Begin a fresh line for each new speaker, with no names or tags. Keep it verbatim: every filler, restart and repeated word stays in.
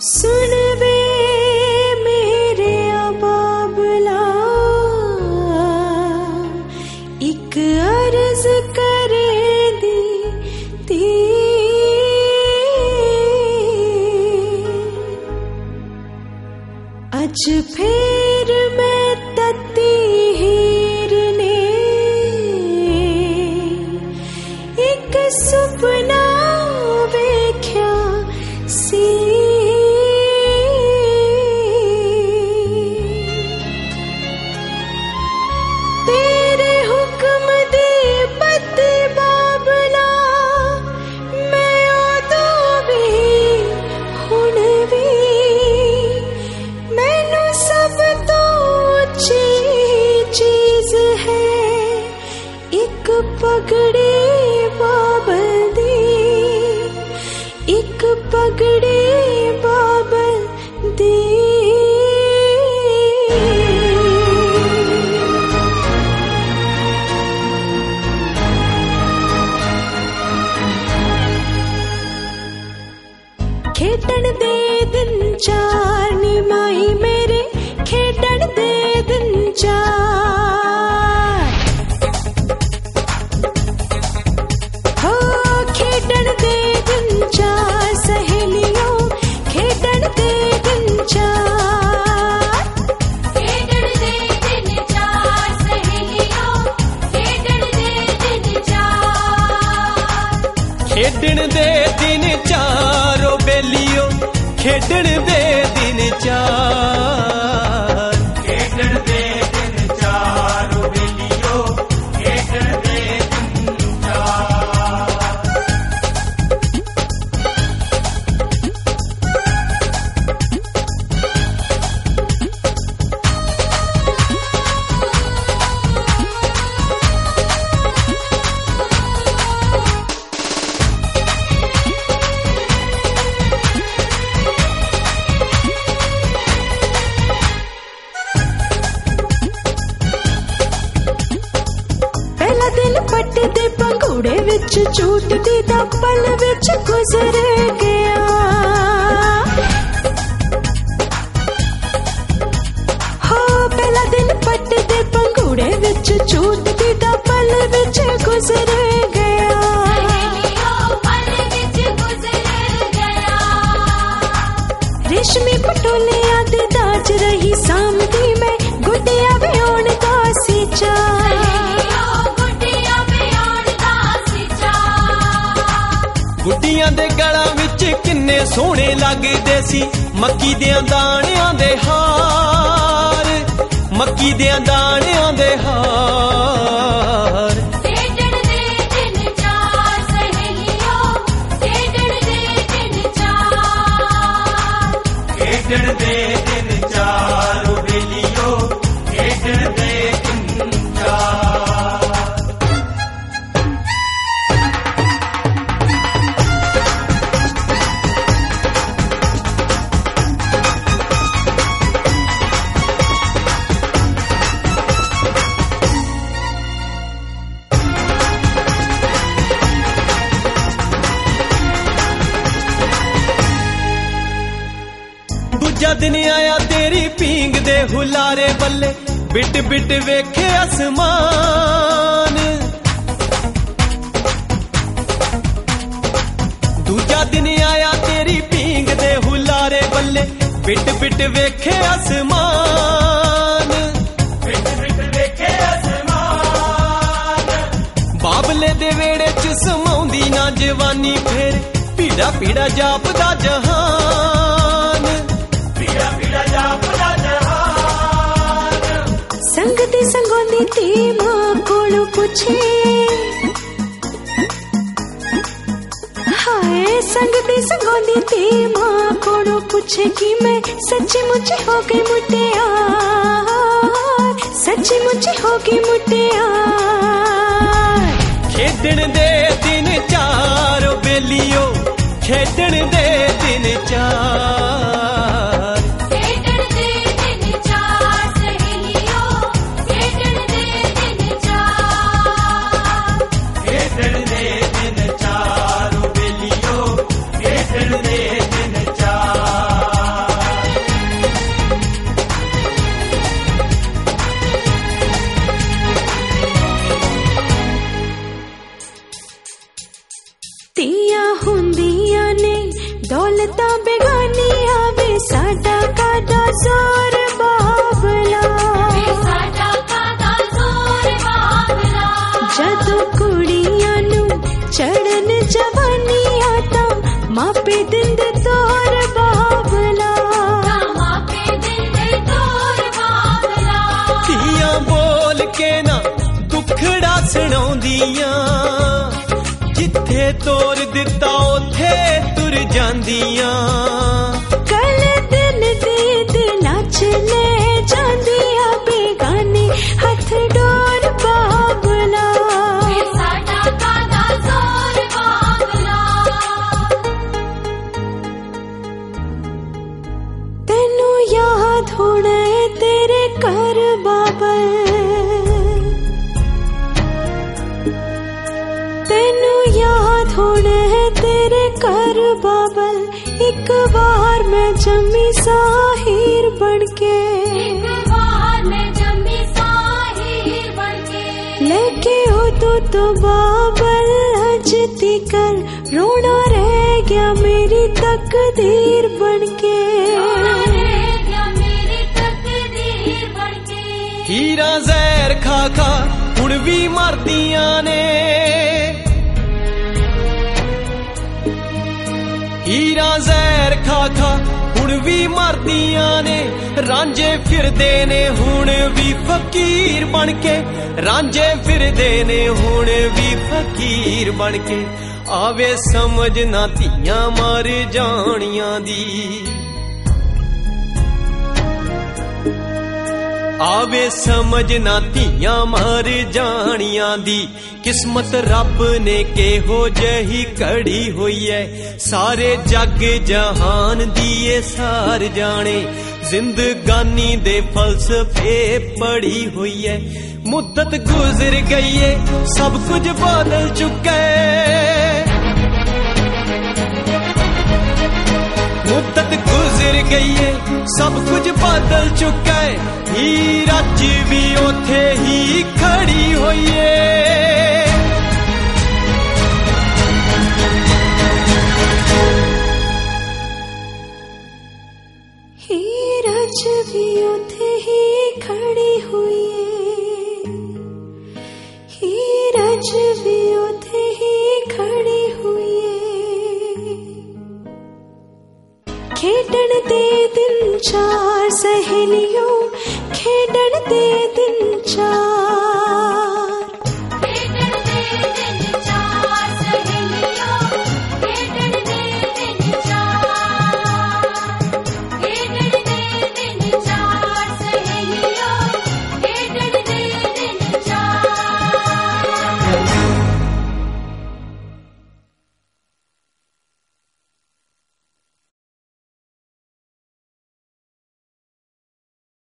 सुन वे मेरे अबाबला, एक अर्ज करे दी ती, अज फिर मैं तती हीर ने एक सुपना वेख्या सी। तेरे हुक्म दी बत्ती बाबला, मैं उदों भी हुण भी, मैनू सब तो अच्छी चीज है एक पगड़ी बाबल दी, एक पगड़ी बाबल दी। खेडण दे दिन चार नी माई मेरे, खेडण दे दिन चार, हो खेडण दे दिन चार सहेलियों, खेडण दे दिन चार, खेडण दे दिन चार सहेलियों, खेडण दे दिन चार,
खेडण दे दिन चार ओ बेलियो, खेडण दे दिन चार, खेडण दे दिन चार ओ बेलियो, खेडण दे दिन चार।
पहला दिन पट्टे दे पंघूड़े विच झूटदी दा पल विच गुजर गया, हो पहला दिन पट्टे दे पंघूड़े विच झूटदी दा पल विच गुजर गया, रेशमी पटोलियां दे दाज रही सामदी मैं, गुड्डिया व्योण दा सी चार,
गुड्डियां दे गलां विच किन्ने सोहणे लगदे सी मक्की देयां दाणियां दे हार, मक्की देयां दाणियां दे हार।
खेडण दे दिन चार सहेलियों, खेडण दे दिन चार,
खेडण दे दिन चार ओ बेलियो, खेडण दे दिन चार। दूजा दिन आया तेरी पींग दे हुलारे बल्ले, बिट बिट वेखे आसमान। दूजा दिन आया तेरी पींग दे हुलारे बल्ले, बिट बिट वेखे आसमान, बिट बिट वेखे आसमान। बाबले दे वेड़े च समाउंदी ना जवानी फेर, पीड़ा पीड़ा जापदा जहान, पीड़ा पीड़ा जापदा जहान।
संगती संगोंदी ती मां कोलों पुछे, हाय संगती संगोंदी ती मां कोलों पुछे कि मैं सच्ची मुझे हो गई मुटियार, सच्ची मुझे हो गई मुटियार।
खेडण दे दिन चार ओ बेलियो, खेडण दे दिन चार,
खेडण दे दिन चार सहेलियों, खेडण दे दिन चार,
खेडण दे दिन चार ओ बेलियो, खेडण दे दिन चार।
बेगानी आवे साडा कादा जोर बाबला जदों कुड़ियां नू चढ़न जवानियां तां मापे दिंदे तोर बाबला
धीआं बोल के ना दुखड़ा सुणाउंदियां जिथे तोर दिता उथे तुर जांदियां
कल दिन दे दिलां च ले जांदियां बेगानी हथ डोर बाबला तेनू याद होना है तेरे घर बाबल तेनू याद होना है तेरे घर बाबल एक बार मैं जमी साहिर बनके लेके हो तू तो बाबल हजती कर रोना रह गया मेरी तकदीर बनके
हीरा जहर खा खा हुण भी मरदियां ने हीरा जहर खा खा हुण भी मरदियां ने रांझे फिरदे ने हुण भी फकीर बनके रांझे फिरदे ने हुण भी फकीर बनके आवे समझ ना धीआं मर जानियां दी आवे समझ ना धीआं मर जानियां दी किस्मत रब ने केहो जही कड़ी हुई है सारे जग जहान दिए सार जाने जिंदगानी दे फलसफे पड़ी हुई है मुद्दत गुजर गई है सब कुछ बदल चुका है मुद्दत गुजर गई है सब कुछ बदल चुका है हीर अज भी ओथे ही खड़ी हुई है
हीर अज भी ओथे ही खड़ी हुई है हीर अज भी ओथे ही खड़ी हुई है खेडन दे दिन चार सहेलियों